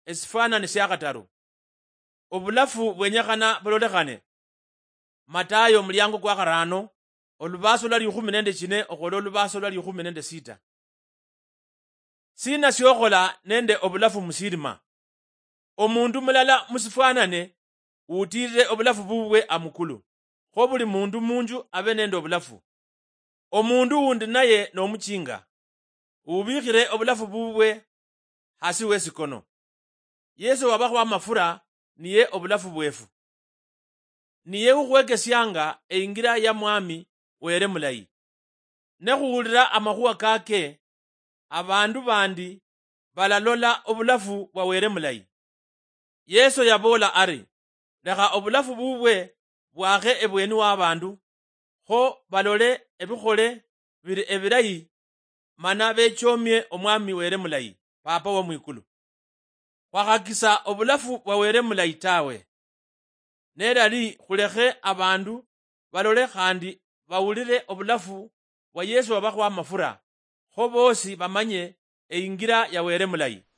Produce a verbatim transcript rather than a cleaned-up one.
esifanani sya kataru. Obulafu bwenyakana bulolekhane. Matayo mulyango kwa kharano olubaso lwa likhumi nende chine okhola olubaso lwa likhumi nende sita. Sina syokhola nende obulafu musilima. Omundu mulala musifanane utirire obulafu bubwe amukulu. Kho buli mundu munju abe nende obulafu. Omundu undi naye nomuchinga ubikhire obulafu bubwe hasi wesikono. Yesu wabakho amafura niye obulafu bwefu. Niye ukhwekesyanga eingira ya mwami were mulayi. Ne khuwulira amakhuwa kake abandu bandi balalola obulafu bwa were mulayi. Yesu yabola ari lekha obulafu bubwe bwakhe ebweni w'abandu kho balole ebikhole biri ebirayi mana bechomye omwami were mulayi papa wa mwikulu. Khwakhakisa obulafu bwa were mulayi tawe. Nerali khulekhe abandu balole khandi bawulire obulafu bwa Yesu wabakho amafura kho bosi bamanye eingira ya were mulayi.